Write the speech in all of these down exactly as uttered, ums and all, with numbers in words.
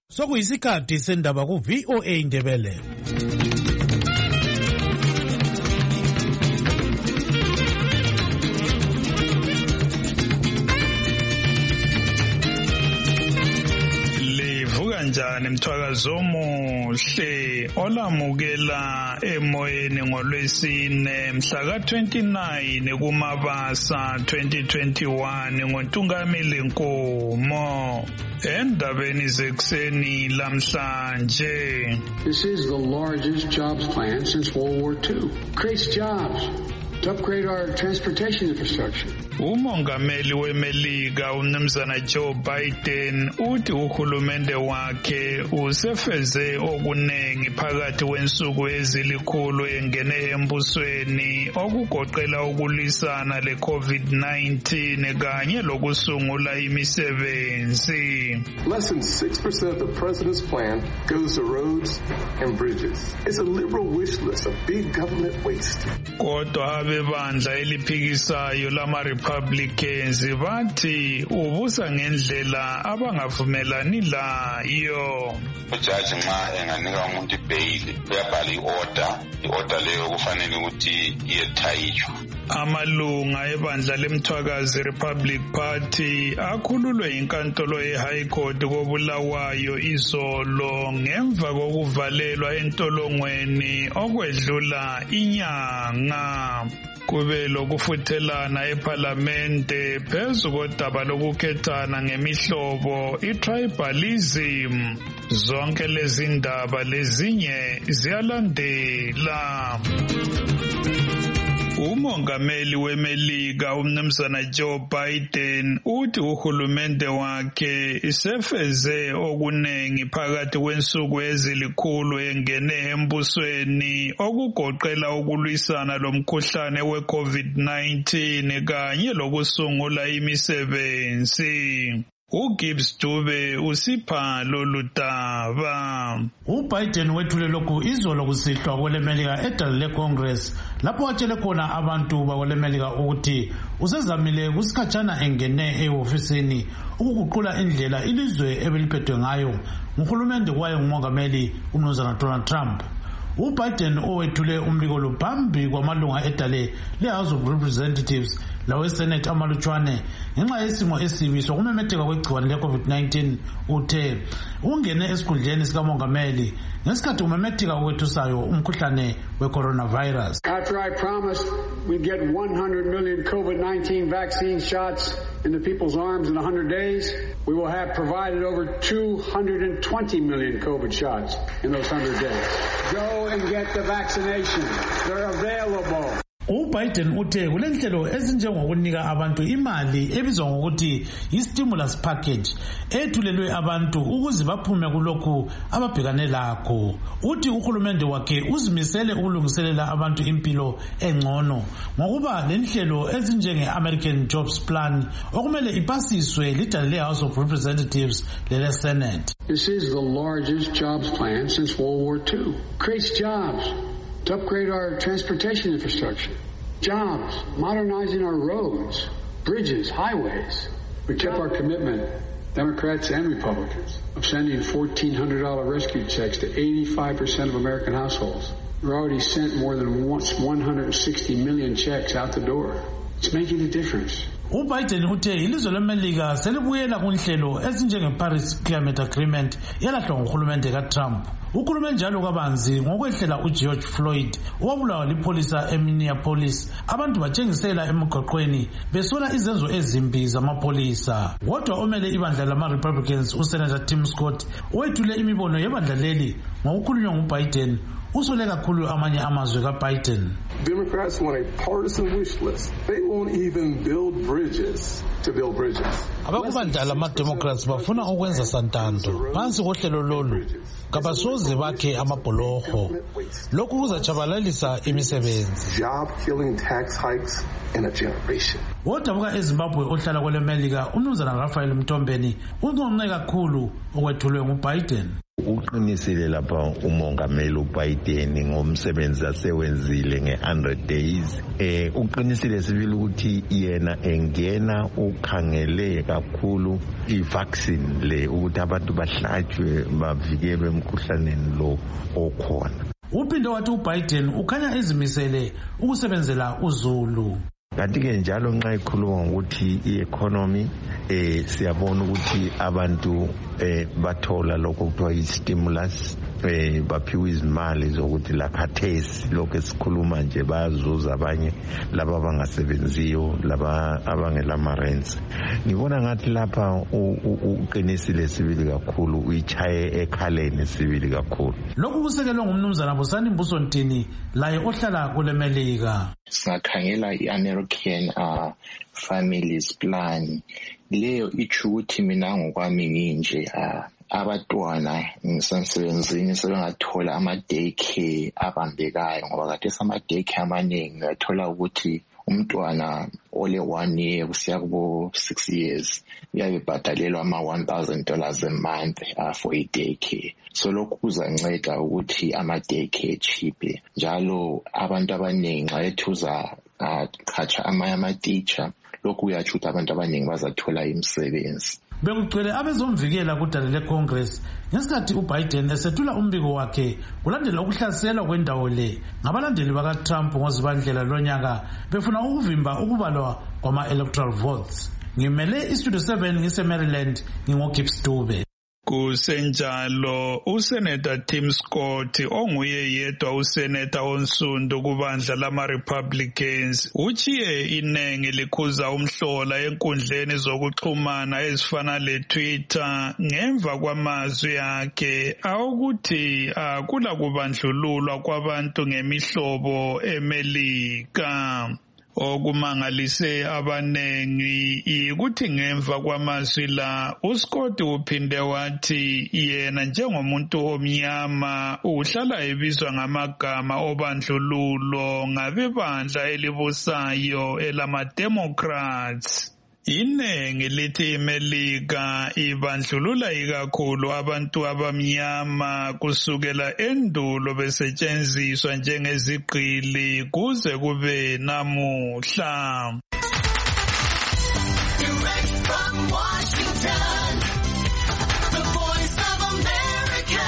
Sokuyisikhathi sendaba ku V O A Indebele. Kanjani mthwakazo omuhle olamukela emoyeni ngolwesine mhla ka twenty-nine kuMabasa twenty twenty-one ngoNtungamili Nkomo endabeni zekuseni lamhlanje. This is the largest jobs plan since World War Two. Creates jobs to upgrade our transportation infrastructure. Umongameli weMelika uMnumzana Joe Biden uthi uhulumende wakhe usefeze okunengi phakathi kwensuku ezilikhulu engene embusweni okugoqela ukulwisana le COVID nineteen kanye lokusungula imisebenzi. Less than six percent of the president's plan goes to roads and bridges. It's a liberal wish list of big government waste. Kodwa abebandla eliphikisayo lama Republicans bathi ubusa ngendlela abangavumelani layo. Ujaji nxa enganika umuntu bail uyabhala iorder, iorder leyo kufanele ukuthi iyethayishwa. Amalunga ebandla lemthwakazi Republic Party akhululwe inkantolo ye-High Court kobulawayo izolo ngemva kokuvalelwa entolongweni okwedlula inyanga. Kube lokufuthelana eParlamente phezu kodaba lokukhethana ngemihlobo i-tribalism. Zonke lezi ndaba lezinye ziyalandela. Umongameli weMelika uMnumzana Joe Biden uthi uhulumende wakhe isefeze okunengi phakathi kwensuku ezilikhulu engene embusweni okugoqela ukulwisana lomkhuhlane we-COVID nineteen kanye lokusungula imisebenzi. uGibbs Dube usipha lolu daba. UBiden wethule lokhu izolo kusihlwa kwelemelika edale leCongress lapho watshele khona abantu bakwelemelika ukuthi usezamile kusikhatshana engene ehofisini ukuguqula indlela ilizwe ebeliphethwe ngayo nguhulumende kwaye ngumongameli uMnumzana Donald Trump. uBiden owethule umbiko lo phambi kwamalunga edale leHouse of Representatives laweSenate amalutshwane ngenxa yesimo esibi sokumemetheka kwegciwane le-COVID nineteen uthe ungene esikhundleni sikamongameli ngesikhathi umemetheka okwethusayo umkhuhlane we-coronavirus. After I promised we'd get one hundred million COVID nineteen vaccine shots in the people's arms in one hundred days, we will have provided over two hundred twenty million COVID shots in those one hundred days. Go and get the vaccinations. They're available. uBiden uthe kulenhlelo ezinjengokunika abantu imali ebizwa ngokuthi i-stimulus package ethulelwe abantu ukuze baphume kulokhu ababhekane lakho. Uthi uhulumende wakhe uzimisele ukulungiselela abantu impilo engcono ngokuba lenhlelo ezinjenge-American Jobs Plan okumele ipasiswe lidale le-House of Representatives lele-Senate. This is the largest jobs plan since World War Two. Creates jobs to upgrade our transportation infrastructure. Jobs, modernizing our roads, bridges, highways. We kept our commitment, Democrats and Republicans, of sending fourteen hundred dollars rescue checks to eighty-five percent of American households. We've already sent more than one hundred sixty million checks out the door. It's making a difference. uBiden uthe ilizwe leMelika selibuyela kunhlelo ezinjenge-Paris Climate Agreement yalahlwa nguhulumende kaTrump. Ukhulume njalo kabanzi ngokwehlela uGeorge Floyd owabulawa lipholisa eMinneapolis. Abantu batshengisela emigwaqweni besola izenzo ezimbi zamapholisa. Kodwa omele ibandla lama-Republicans uSenator Tim Scott owethule imibono yebandla leli ngokukhulunywa nguBiden usole kakhulu amanye amazwe kaBiden. Democrats want a partisan wish list. They won't even build bridges to build bridges. Abakubandla lama-Democrats bafuna ukwenza santando phansi kohlelo lolu kabasoze bakhe amabholoho. Lokhu kuzachabalalisa imisebenzi. Job killing tax hikes in a generation. Wodabuka eZimbabwe ohlala kwelemelika uMnumzana Raphael Mtombeni unqonqe kakhulu okwethulwe nguBiden. uqinisile lapha umongameli uBiden ngomsebenzi asewenzile nge one hundred days. Eh uqinisile sibili ukuthi yena engena ukhangele kakhulu i-vaccine le ukuthi abantu bahlatshwe bavikelwe emkhuhlaneni lo okhona. Uphinde wathi uBiden ukhanya ezimisele ukusebenzela uZulu. Kanti-ke njalo nxa ikhuluma ngokuthi i-economy eh siyabona ukuthi abantu eh bathola lokho kuthiwa i-stimulus eh baphiwa izimali zokuthi lakhathesi lokho esikhuluma nje bayazuza abanye laba abangasebenziyo laba abangelama rents. Ngibona ngathi lapha uqinisile sibili kakhulu uyichaye ekhaleni sibili kakhulu. Lokhu kusekelwe ngumnumzana Busani Mbusontini laye ohlala kule Melika. Singakhangela i-American uh, Families Plan leyo itsho ukuthi mina ngokwami nginje uh, abatwana ngisemsebenzini sebengathola ama-day care abambekayo ngoba kade sama-day care amaningi uyathola ukuthi umntwana ole one year kusiya kubo six years uyabe bhadalelwa ama one thousand dollars a month uh, for i-day care. So lokhu kuzanceda ukuthi ama-day care chiphe njalo abantu abaningi nxa ethuza khatsha amanye ama-teacher lokhu kuyatsho ukuthi abantu abaningi bazathola imisebenzi. Bekugcwele abezomvikela kudale leCongress ngesikhathi uBiden esethula umbiko wakhe kulandela ukuhlaselwa kwendawo le ngabalandeli bakaTrump ngozibandlela lonyaka befuna ukuvimba ukubalwa kwama-electoral votes. Ngimele iStudio seven ngise-Maryland ngingoGibbs Dube. Kusenjalo uSenator Tim Scott onguye yedwa uSenator onsundu kubandla lama-Republicans uchiye inengi likhuza umhlola enkundleni zokuxhumana ezifana le-Twitter ngemva kwamazwi akhe awukuthi akula kubandlululwa kwabantu ngemihlobo eMelika. Okumangalise abanengi ikuthi ngemva kwamazwi la uScott uphinde wathi yena njengomuntu omnyama uhlala ebizwa ngamagama obandlululo ngabebandla elibusayo elama-Democrats. Inengi lithi iMelika ibandlulula ikakhulu abantu abamnyama kusukela endulo besetshenziswa njengezigqili kuze kube namuhla. Direct from Washington, the voice of America,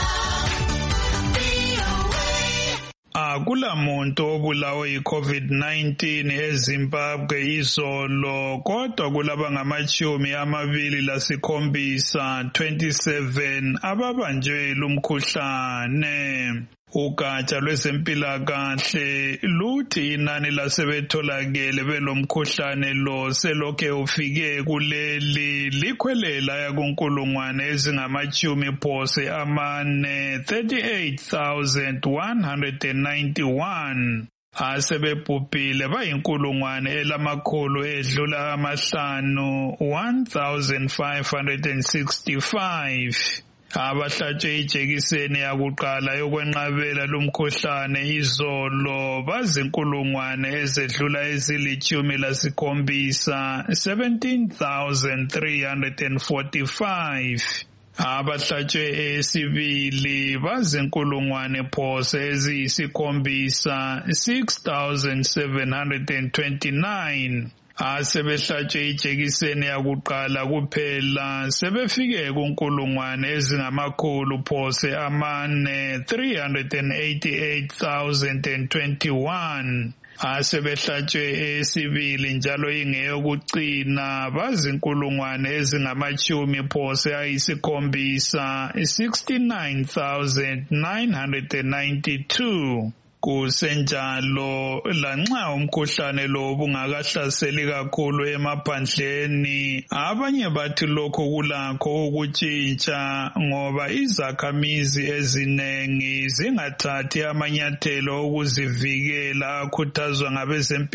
V O A. Akula muntu obulawe i-COVID nineteen eZimbabwe izolo kodwa kulaba ngamachumi amabili lasikhombisa twenty-seven ababanjwe lumkhuhlane. Ugatsha lwezempilakahle luthi inani lasebetholakele belomkhuhlane lo selokhe ufike kuleli likhwelela yakunkulungwane ezingamachumi phose amane thirty-eight thousand one hundred ninety-one. Asebebhubhile bayinkulungwane elamakhulu edlula amahlanu one thousand five hundred sixty-five. Abahlatshwe ijekiseni yakuqala yokwenqabela lumkhuhlane izolo bazinkulungwane ezedlula ezilitshumi lasikhombisa seventeen thousand three hundred forty-five. Abahlatshwe esibili bazinkulungwane phose eziyisikhombisa six thousand seven hundred twenty-nine. Asebehlatshwe ijekiseni yakuqala kuphela sebefike kunkulungwane ezingamakhulu phose amane three hundred eighty-eight thousand twenty-one. Asebehlatshwe esibili njalo ingeyokucina bazinkulungwane ezingamachumi phose ayisikhombisa sixty-nine thousand nine hundred ninety-two. Kusenjalo lanxa umkhuhlane lo bungakahlaseli kakhulu emaphandleni abanye bathi lokho kulakho ukutshintsha ngoba izakhamizi ezinengi zingathathi amanyathelo okuzivikela akhuthazwa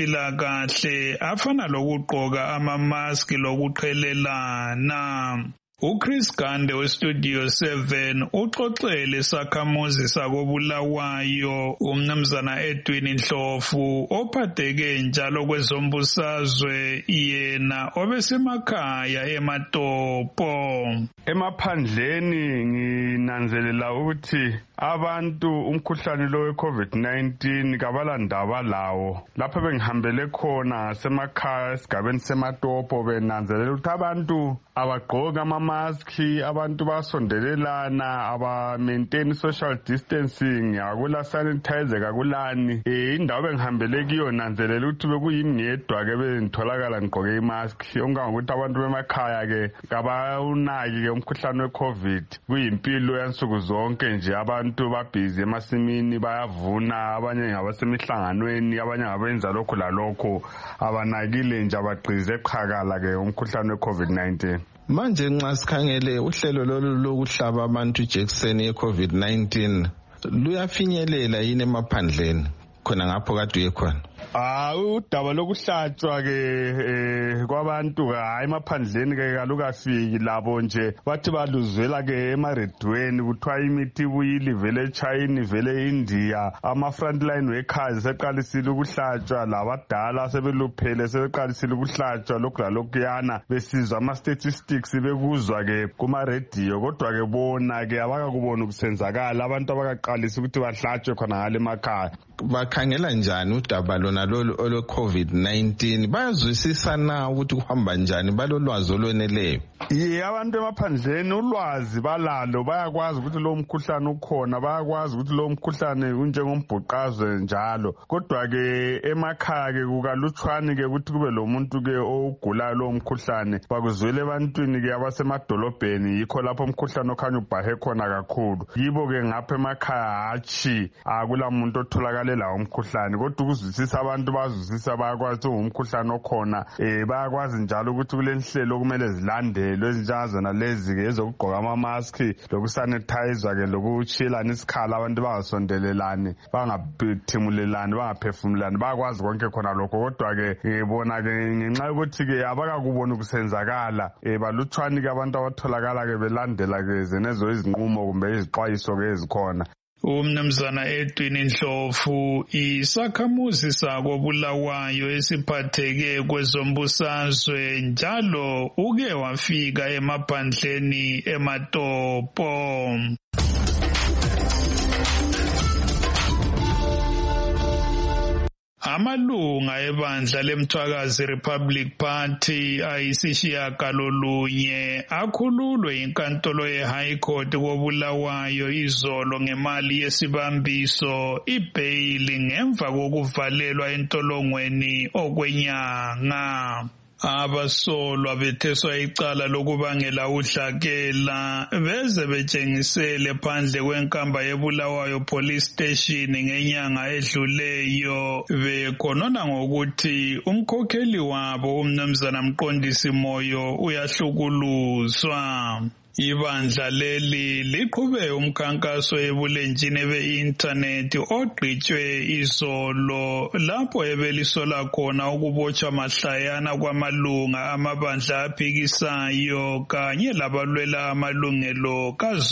ngabezempilakahle afana lokugqoka amamaski lokuqhelelana. uChris Gande westudio seven uxoxele sakhamuzi sakobulawayo umnumzana Edwin Ndlovu ophatheke njalo kwezombusazwe yena obesemakhaya eMatopo. Emaphandleni nginanzelela ukuthi abantu umkhuhlane lo we-COVID nineteen kabalandaba lawo. Lapho bengihambele khona semakhaya esigabeni seMatopo benanzelela ukuthi abantu abagqoka ama-maski, abantu basondelelana, aba-maintain social distancing, akula sanitizer kakulani. Eh indawo bengihambele kiyo nanzelela ukuthi bekuyimi ngedwa ke bengitholakala ngigqoke i-mask. Ongangokuthi abantu bemakhaya ke kabawunaki ke umkhuhlane we-COVID. Kuyimpilo yansuku zonke nje abantu babhizi emasimini bayavuna, abanye ngabasemihlanganweni, abanye ngabenza lokhu lalokho, abanakile nje abagqize eqhakala ke umkhuhlane we-COVID nineteen. Manje nxa sikhangele uhlelo lolu lokuhlaba abantu ijekiseni ye-COVID nineteen luyafinyelela yini emaphandleni khona ngapho kade uyekhona? Ah udaba lokuhlatshwa ke eh kwabantu hayi emaphandleni ke kalukafiki labo nje bathi baluzwela ke emaredweni kuthiwa imithi buyile vele eChina vele eIndia, ama frontline workers seqalisile ukuhlatshwa, labadala sebeluphele sebeqalisile ukuhlatshwa, lokhu lalokuyana besizwa ama statistics bekuzwa ke kuma radio, kodwa ke bona ke abakakubona ukusenzakala abantu abakaqalisa ukuthi bahlatshwe khona ngale emakhaya. Bakhangela njani udaba lona lolu olo COVID nineteen? Bayazwisisa na ukuthi kuhamba njani, balolwazi olweneleyo? Ye abantu emaphandleni ulwazi balalo, bayakwazi ukuthi lo mkhuhlane ukhona, bayakwazi ukuthi lo mkhuhlane unjengombhuqazwe njalo, kodwa ke emakhaya ke kukalutshwani ke ukuthi kube lo muntu ke ogulayo lo mkhuhlane, bakuzwele ebantwini ke abasemadolobheni, yikho lapho umkhuhlane okhanya ubhahe khona kakhulu. Yibo ke ngapha emakhaya hatshi akula muntu otholakale lawo umkhuhlane, kodwa ukuzwisisa abantu bazwisisa, bayakwazi umkhuhlane okhona. Eh bayakwazi njalo ukuthi kulenhlelo kumele zilandele ezinjazana lezi ke ezokugqoka ama mask, lokusanitizer ke lokuchilana isikhala, abantu bangasondelelani, bangaphefumulelani, bangaphefumulani, bayakwazi konke khona lokho. Kodwa ke bona ke ngenxa yokuthi ke abakakubona ukusenzakala, eh balutshwani ke abantu abatholakala ke belandela ke zenezo izinqumo kumbe izixwayiso ke ezikhona. Umnumzana Edwin Ndlovu isakhamuzi sakobulawayo esiphatheke kwezombusazwe njalo uke wafika emaphandleni eMatopo. Amalunga ebandla lemthwakazi Republic Party ayisishiyagalolunye akhululwe inkantolo ye-High Court kobulawayo izolo ngemali yesibambiso ibhayili ngemva kokuvalelwa entolongweni okwenyanga. Abasolwa betheswa icala lokubangela udlakela beze betshengisele phandle kwenkamba yebulawayo police station ngenyanga edluleyo bekhonona ngokuthi umkhokheli wabo umnumzana Mqondisi Moyo uyahlukuluzwa. Ibandla leli liqhube umkhankaso ebulenjini be-internet ogqitshwe izolo lapho ebelisola khona ukubotshwa mahlayana kwamalunga amabandla aphikisayo kanye labalwela amalungelo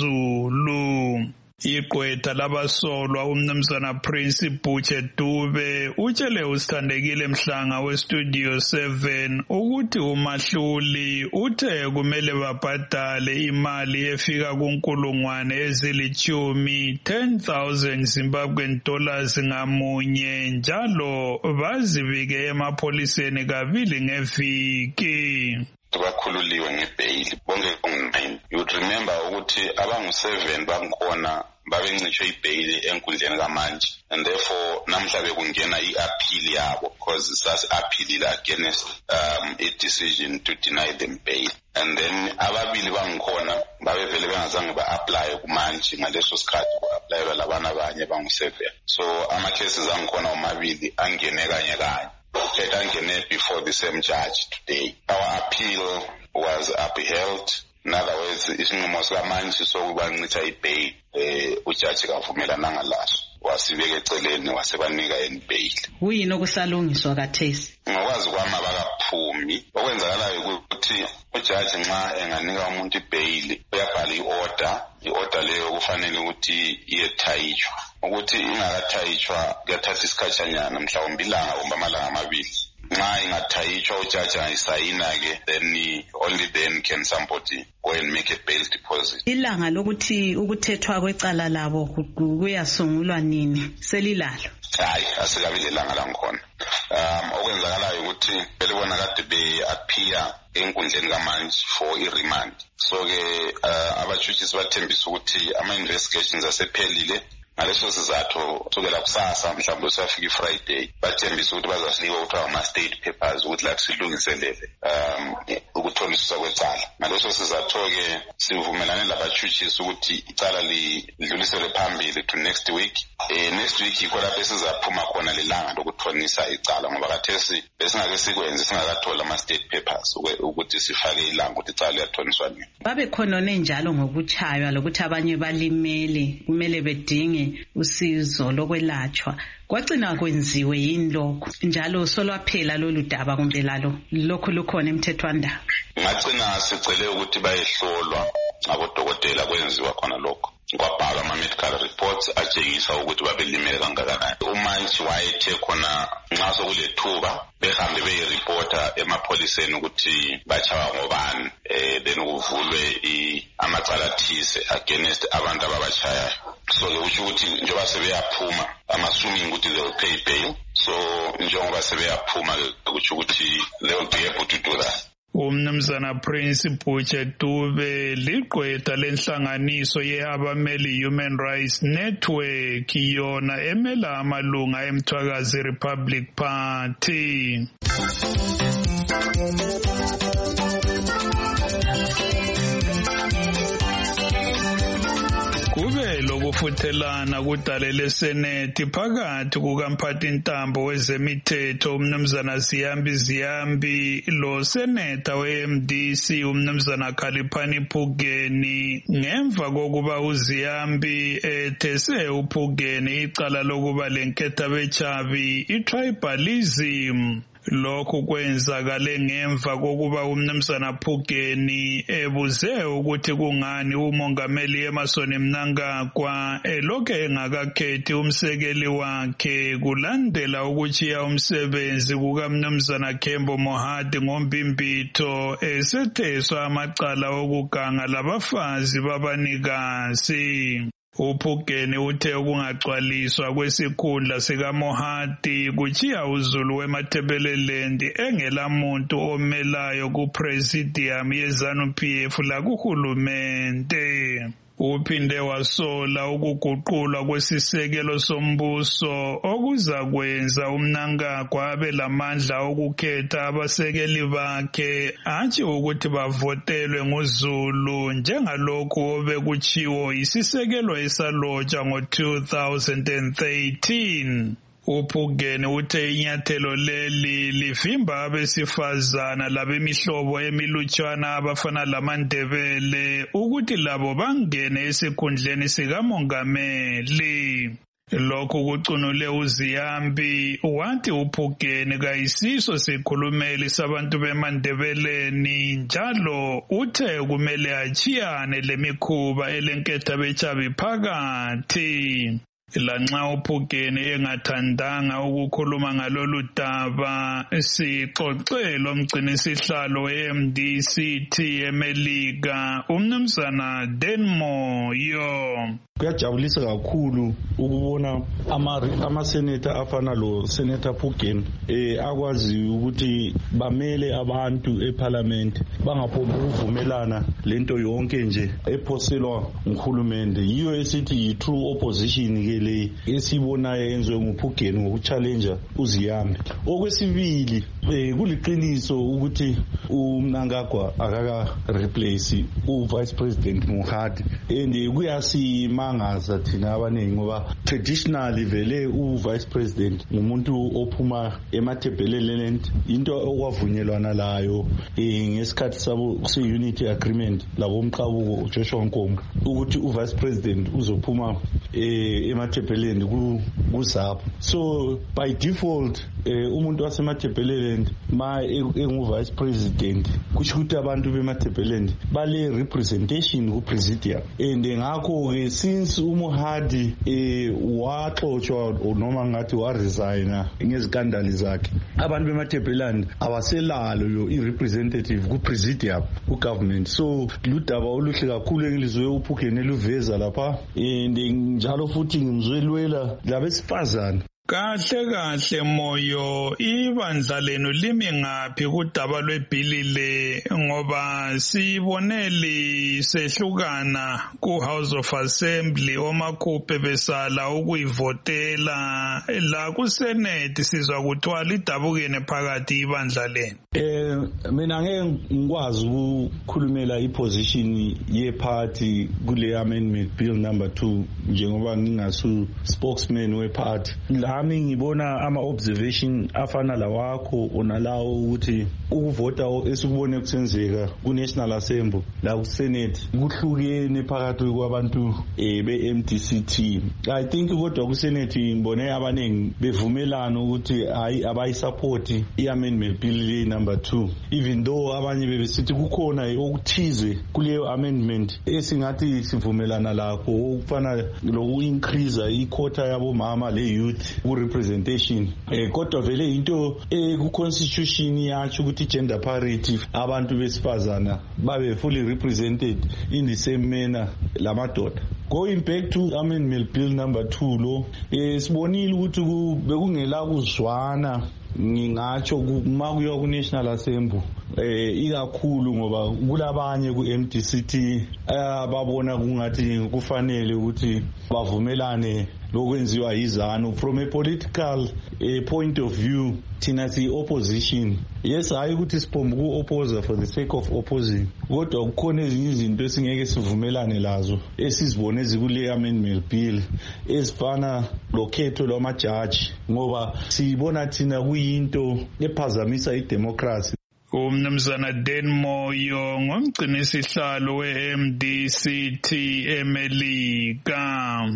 kaZulu. Iqwetha labasolwa umnumzana Prince Butche Dube utshele usithandekile Mhlanga westudio seven ukuthi uMahluli uthe kumele babhadale imali efika kunkulungwane ezilithumi ten thousand Zimbabwean dollars ngamunye njalo bazibike emapholiseni kabili ngeviki. Bakhululiwe ngebhayili bonke ku-nine. You would remember ukuthi abangu-seven bangikhona babencitshwe ibhayili enkundleni kamanje, and therefore namhla bekungena i-appeal yabo because sasi-appealile against um, a decision to deny them bail. And then ababili bangikhona babevele bengazange ba-apply kumanje ngaleso sikhathi ku-applyelwa labana abanye bangu-seven. So ama-cases angikhona omabili angene kanye kanye. Angene before the same judge today. Our appeal was upheld. In other words, isinqumo sikamanje sokubancitha ibail eh ujaji kavumelananga laso. wasibeka eceleni wasebanika bail. Kuyini okusalungiswa kathesi? Ngokwazi kwami abakaphumi. Okwenzakalayo ukuthi ujaji nxa enganika umuntu bail uyabhala i-order, i-order leyo kufanele ukuthi iyethayitshwa. Ukuthi ingakathayitshwa kuyathatha isikhatshanyana mhlawumbe ilanga kumbe amalanga amabili. Nxa ingathayitshwa ujaji ayisayina-ke, then only then can somebody go and make a bail deposit. Ilanga lokuthi ukuthethwa kwecala labo kuyasungulwa nini? Selilalo? Hayi, asikabi lelanga langikhona. Um okwenzakalayo ukuthi belibona kade be-appear enkundleni kamanje for i-remand. So-ke uh, abajudges bathembisa ukuthi ama-investigations asephelile. Ngaleso sizathu kusukela kusasa mhlawumbe usafika iFriday bathembisa ukuthi bazasinika ukuthiwa ama-state papers ukuthi lathi silungiselele um ukutholiswa kwecala. Ngaleso sizathu-ke sivumelane labajudges ukuthi icala lidluliselwe phambili to next week. Eh next week yikho lapho esizaphuma khona lelanga lokuthonisa icala ngoba kathesi besingake sikwenze singakathola ama-state papers ukuthi sifake ilanga ukuthi icala liyathoniswa nini. Babe khona nenjalo ngokuchaywa lokuthi abanye balimele kumele bedinge usizo lokwelatshwa. Kwagcina kwenziwe yini lokho? Njalo solwaphela lolu daba kumbe lalo lokho lukhona emthethwandaba? Ngagcina sicele ukuthi bayehlolwa abodokotela kwenziwa khona lokho. Kwabhalwa ama-medical reports atshengisa ukuthi babelimele kangakanani. Umantshi wayethe khona nxa sokulethuba behambe beyireporta emapholiseni ukuthi bachawa ngobani, eh then kuvulwe amacala athize against abantu ababachayayo. So ukusho ukuthi njengoba sebeyaphuma I'm assuming ukuthi they will pay bail. So njengoba sebeyaphuma ukusho ukuthi they will be able to do that. Umnumzana Prince Butcher Dube liqwetha lenhlanganiso yeabameli Human Rights Network yona emela amalunga eMthwakazi Republic Party. Kube lokufuthelana kudalele Senate phakathi kukamphathintambo wezemithetho umnumzana Ziyambi Ziyambi lo Senator we-M D C umnumzana Khaliphani Phugeni ngemva kokuba uZiyambi ethese uPhugeni icala lokuba lenketha bechabi i-tribalism. Lokhu kwenzakale ngemva kokuba umnumzana Phugeni ebuze ukuthi kungani umongameli Emmerson Mnangagwa elokhe engakakhethi umsekeli wakhe kulandela ukuchiya umsebenzi kukamnumzana Kembo Mohadi ngombimbitho esetheswa amacala okuganga labafazi babanikazi. uPhugeni uthe ukungagcwaliswa kwesikhundla sikaMohadi kuchiya uzulu weMathebeleland engelamuntu omelayo kupresidium yeZANU P F la kuhulumente. Uphinde wasola ukuguqulwa kwesisekelo sombuso okuzakwenza uMnangagwa abe lamandla okukhetha abasekeli bakhe athi ukuthi bavotelwe nguZulu njengalokhu obekuchiwo isisekelo esalotshwa ngo two thousand thirteen. uPhugeni uthe inyathelo leli livimba abesifazana labemihlobo emilutshwana abafana lamaNdebele ukuthi labo bangene esikhundleni sikamongameli. Lokhu kucunule uZiyambi wathi uPhugeni kayisiso sikhulumeli sabantu beMandebeleni njalo uthe kumele achiyane lemikhuba elenketha bechabi phakathi. Lanxa uPhugeni engathandanga ukukhuluma ngalolu daba sixoxelo umgcinisihlalo we-M D C T eMelika umnumzana Denmo yo. Kuyajabulisa kakhulu ukubona ama-senator afana lo Senator Phugeni eh akwazi ukuthi bamele abantu eParliament bangaphombi ukuvumelana lento yonke nje ephoselwa nguhulumende. Yiyo esithi yi-true opposition ke le esibonayo yenziwe nguPhugeni ngokuchallenga uZiyambi. Okwesibili eh kuliqiniso ukuthi uMnangagwa akaka replace uVice President Mohadi and kuyasima kuyangangaza thina abaningi ngoba traditionally vele u-vice president ngumuntu ophuma emathebheleland into okwavunyelwana layo ngesikhathi sabo se-unity agreement labomqabuko uJoshua Nkomo ukuthi u-vice president uzophuma emathebheleland ku-ZAPU. So by default umuntu wasemathebheleland ma engu-vice president kusho ukuthi abantu bemathebheleland bale representation ku-presidium and ngakho-ke since uMohadi waxotshwa noma ngathi waresigna ngezikandali zakhe abantu bemathebheleland abaselalo i-representative ku-presidium ku-government. So ludaba oluhle kakhulu engilizwe uPhukeni eluveza lapha and njalo futhi ngimzwelwela labesifazana. Kahle kahle Moyo, ibandla lenu limi ngaphi kudaba lwebhilile ngoba siboneli sehlukana ku House of Assembly omakhuphe besala ukuyivotela la ku Senate sizwa kuthiwa lidabukene phakathi ibandla lenu. Eh mina ngeke ngikwazi ukukhulumela iposition yeparty kule amendment bill number two njengoba ngingasu spokesman weparty. Ami ngibona ama-observation afana lawakho onalawo ukuthi ukuvota esikubone kusenzeka ku-National Assembly la ku-Senate kuhlukene phakathi kwabantu be-M D C T. I think kodwa ku-Senate ngibone abaningi bevumelana ukuthi hayi abayisupport i-amendment bill number two, even though abanye bebesithi kukhona okuthize kuleyo amendment esingathi sivumelana lakho okufana loku-increase iquota yabomama le-youth ku-representation. Eh, kodwa vele into ku-constitution yacho ukuthi gender parity abantu besifazana babe fully represented in the same manner lamadoda. Going back to amendment bill number two lo eh sibonile ukuthi bekungela kuzwana ngingatsho kumakuyo ku-National Assembly eh ikakhulu ngoba kulabanye ku-M D C T ababona kungathi kufanele ukuthi bavumelane lokwenziwa yizanu from a political a point of view. Thina si opposition, yes hayi ukuthi siphombe ku-oppose for the sake of opposing, kodwa kukhona ezinye izinto esingeke sivumelane lazo esizibone ezikule amendment bill ezifana lokhetho lwamajaji ngoba siyibona thina kuyinto ephazamisa idemocracy. Umnumzana Dan Moyo ngomgcinisihlalo we-M D C T eMelika.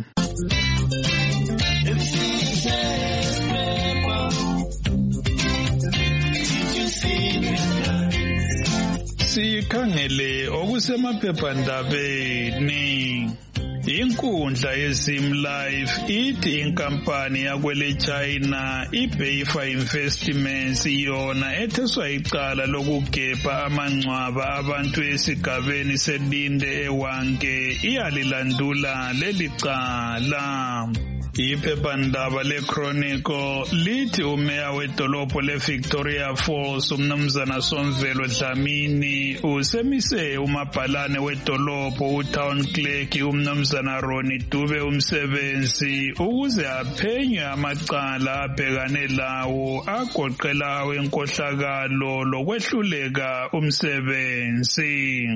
Sikhangele okusemaphephandabeni. Inkundla yeZim Life ithi inkampani yakwele China iBayfa Investments yona etheswa icala lokugebha amangcwaba abantu esigabeni selinde ewanke iyalilandula leli cala. Iphephandaba leChronicle lithi umeya wedolobho leVictoria Falls umnumzana Somvelo Dlamini usemise umabhalane wedolobho uTown Clerk umnumzana Ronnie Dube umsebenzi ukuze aphenywe amacala abhekane lawo agoqela wenkohlakalo lokwehluleka umsebenzi.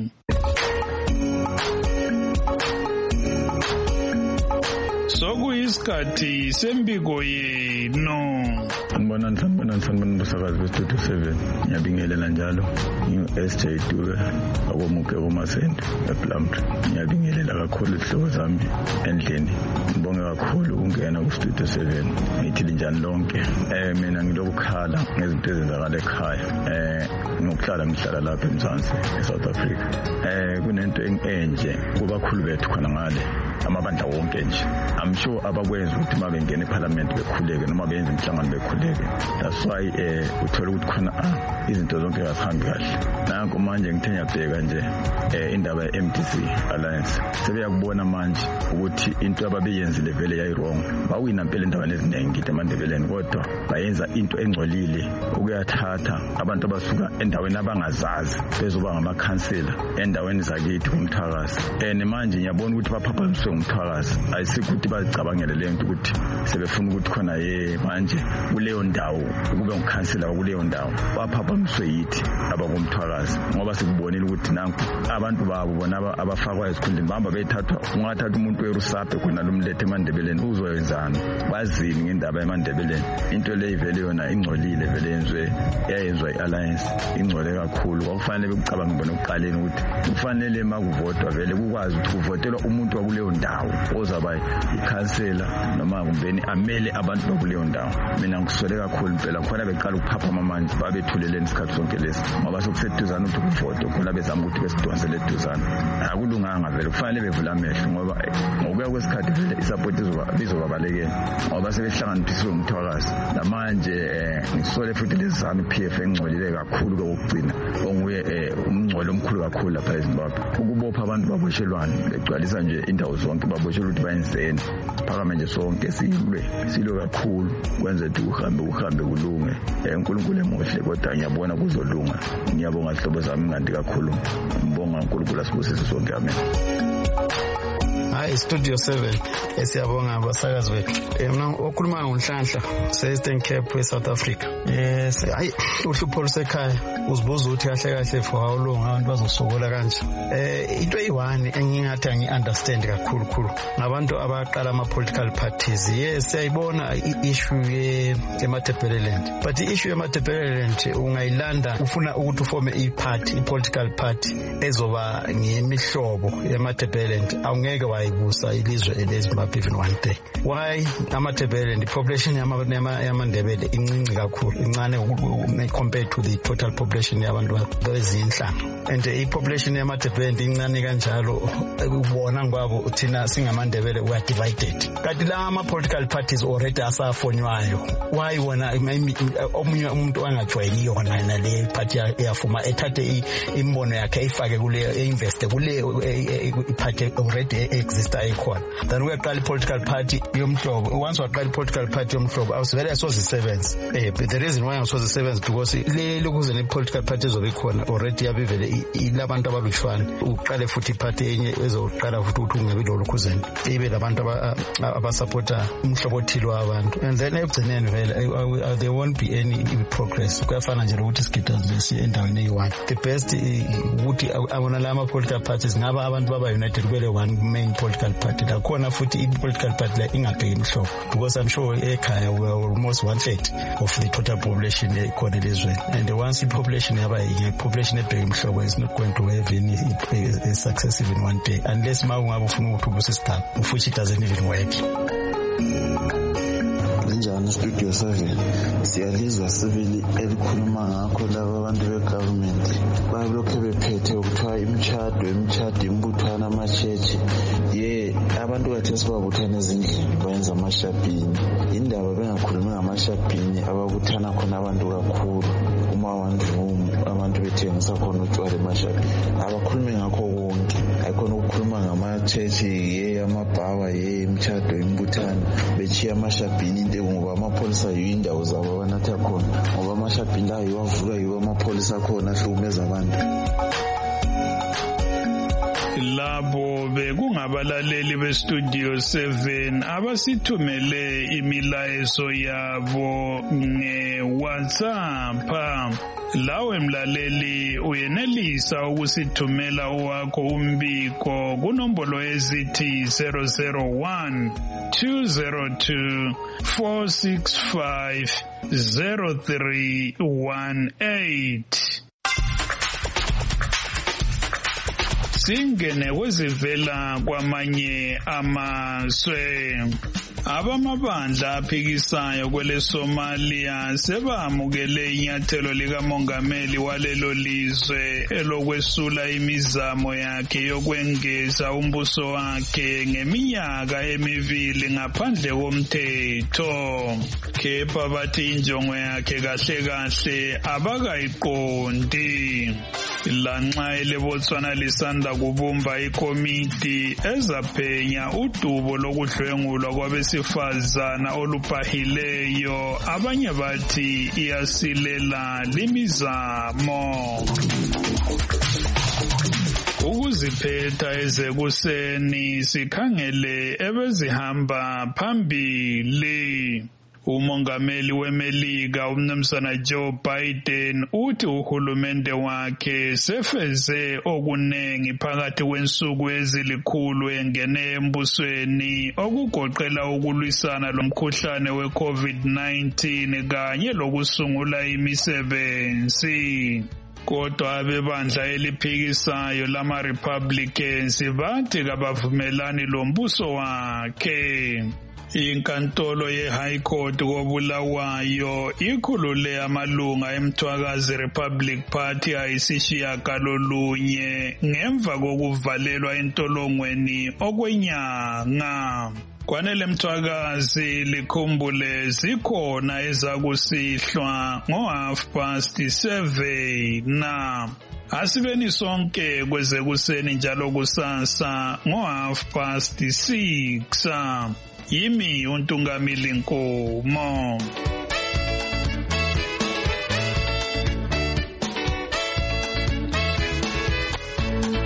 Sokuyisikhathi sembiko yenu. Sanibonani sanibonani sanibonani busakazi bestudio seven. Ngiyabingelela njalo ngi-S J Dube akomuke kumasento ePlumtree. Ngiyabingelela kakhulu izihlobo zami endlini. Ngibonge kakhulu ukungena kustudio seven. Ngithi linjani lonke. Eh mina ngilokukhala ngezinto ezenzakala ekhaya. Eh ngokuhlala ngihlala lapha eMzansi eSouth Africa. Eh kunento enje kubakhulu bethu khona ngale amabandla wonke nje. I'm sure abakwenza ukuthi mabengena eParliament bekhuleke noma benze imhlangano bekhuleke. That's why eh uthola ukuthi khona izinto zonke azihambi kahle. Nanku manje ngithe ngiyabheka nje eh indaba ye-M D C Alliance. Sebeyakubona manje ukuthi into ababeyenzile vele yayi wrong. Bawina impela endaweni eziningi eMandebeleni kodwa bayenza into engcolile ukuyathatha abantu abasuka endaweni abangazazi bezoba ngamakhansela endaweni zakithi kumthakazi. And manje ngiyabona ukuthi baphaphamiswe ngumthakazi. Ayisikho ukuthi bacabangele lento ukuthi sebefuna ukuthi khona ye manje kuleyo ndawo kube ngukhansela kuleyo ndawo. Baphaphamiswe yithi abakumthakazi ngoba sikubonile ukuthi nanku abantu babo bona abafakwa esikhundleni bahamba bethathwa. Ungathatha umuntu weRusaphe khona lumlethe eMandebeleni uzoyenzana. Bazini ngendaba eMandebeleni. Into le ivele yona ingcolile vele yenzwe yayenzwa ialliance ingcole kakhulu. Kwakufanele bekucabanga bona ukuqaleni ukuthi kufanele makuvotwa vele kukwazi ukuthi kuvotelwa umuntu wakuleyo ndawo ozaba ikhansela noma kumbeni amele abantu bakuleyo ndawo. Mina ngikusole kakhulu phela khona beqala ukuphapha amanje babethuleleni isikhathi sonke lesi ngoba sokuseduzana ukuthi kuvote khona bezama ukuthi besidonsele eduzana. Akulunganga vele kufanele bevula amehlo ngoba ngokuya kwesikhathi vele isupport izoba bizobabalekela ngoba sebehlanganiswe umthwakazi. Namanje ngisole futhi lezizana P F engcolile kakhulu kokugcina onguye umngcolo omkhulu kakhulu lapha eZimbabwe. Ukubopha abantu baboshelwane begcwalisa nje indawo zonke baboshelwa ukuthi bayenzeni phakame nje sonke silwe silwe kakhulu kwenza ukuthi uhambe uhambe kulunge. uNkulunkulu emuhle kodwa ngiyabona kuzolunga. Ngiyabonga sihlobo zami ngandi kakhulu. Ngibonga uNkulunkulu asibusise sonke. Amen. Hi Studio seven esiyabonga abasakazi bethu. Mina okhuluma ngoNhlanhla Eastern Cape eSouth Africa. Yes, hayi uhlupho lusekhaya uzibuza ukuthi kahle kahle for how long abantu bazosokola kanje. Eh into eyi-one engingathi angi-understand kakhulu khulu ngabantu abaqala ama-political parties. Yes, siyayibona i-issue ye-Matabeleland, but i-issue ye-Matabeleland ungayilanda ufuna ukuthi uforme i-party, i-political party ezoba ngemihlobo ye-Matabeleland awungeke wayibusa ilizwe leZimbabwe even one day. Why ama-Matabeleland population yamaNdebele incinci kakhulu, incane compared to the total population yabantu bezinhlanga, and i-population yamaDebele incane kanjalo ubona ngwabo thina singamandebele we are divided. Kanti la ama-political parties already asafonywayo, why wona omunye umuntu angajwayeli yona nale party eyafuma ethathe imbono yakhe ayifake kuleyo einveste kuleyo party already exist ayikhona. Then uyaqala i-political party yomhlobo. Once waqala i-political party yomhlobo awusivele asozisebenza. Eh the reason why asozisebenza because le lokuze ne-political party ezobe ikhona already yabivele ilabantu abalutshwana. Uqale futhi party enye ezoqala futhi ukuthi ungabi lolukhuzeni ibe labantu abasupporta umhlobo othile wabantu, and then ekugcineni vele there won't be any progress. Kuyafana nje ukuthi sigida lesi endaweni eyi-one. The best ukuthi abona la ama-political parties ngaba abantu baba united kwele one main political party. Lakhona futhi i-political party la ingabheki imhlobo, because I'm sure ekhaya we are almost one third of the total population ekhona elizweni, and once the population yaba i-population ebheki imhlobo is not going to have any a success even one day unless ma ungabe ufuna ukuthi ubuse isigaba, which it doesn't even work. Njani Studio seven siyalizwa sibili elikhuluma ngakho laba abantu begovernment balokho bephethe ukuthiwa imishado imishado imbuthwana amachechi. Ye abantu kathi sibabuthana ezindlini bayenza amashapini. Indaba bengakhulumi ngamashapini ababuthana khona abantu kakhulu uma wandlumu abantu bethengisa khona utshwala emashapini. Abakhulumi ngakho konke, ayikhona ukukhuluma ngamachechi ye amabhawa ye imishado imbuthana bechiya amashapini into ngoba amapholisa yindawo zabo abanatha khona, ngoba amashapini la yiwavula yiwo amapholisa khona ahlukumeza abantu. Labo bekungabalaleli beStudio seven abasithumele imilayezo yabo nge-WhatsApp. Lawe mlaleli uyenelisa ukusithumela wakho umbiko kunombolo ezithi zero zero one two zero two four six five zero three one eight. Singene kwezivela kwamanye amazwe. Abamabandla aphikisayo kwele Somalia sebamukele inyathelo likamongameli walelo lizwe elokwesula imizamo yakhe yokwengeza umbuso wakhe ngeminyaka emibili ngaphandle komthetho. Kepha bathi injongo yakhe kahle kahle abakayiqondi. Lanxa eleBotswana lisanda kubumba ikomiti ezaphenya udubo lokudlwengulwa kwabe lowesifazana olubhahileyo, abanye bathi iyasilela limizamo. Ukuziphetha ezekuseni sikhangele ebezihamba phambili. Umongameli weMelika umnumzana Joe Biden uthi uhulumende wakhe sefeze okunengi phakathi kwensuku ezilikhulu engene embusweni, okugoqela ukulwisana lomkhuhlane we-COVID nineteen kanye lokusungula imisebenzi. Kodwa abebandla eliphikisayo lama-Republicans bathi kabavumelani lombuso wakhe. Inkantolo ye-High Court koBulawayo ikhulule amalunga emthwakazi Republic Party ayisishiyagalolunye ngemva kokuvalelwa entolongweni okwenyanga. Kwanele mthwakazi likhumbule zikhona ezakusihlwa ngo half past seven na. Asibeni sonke kwezekuseni njalo kusasa ngo half past six. Yimi uNtungamili Nkomo.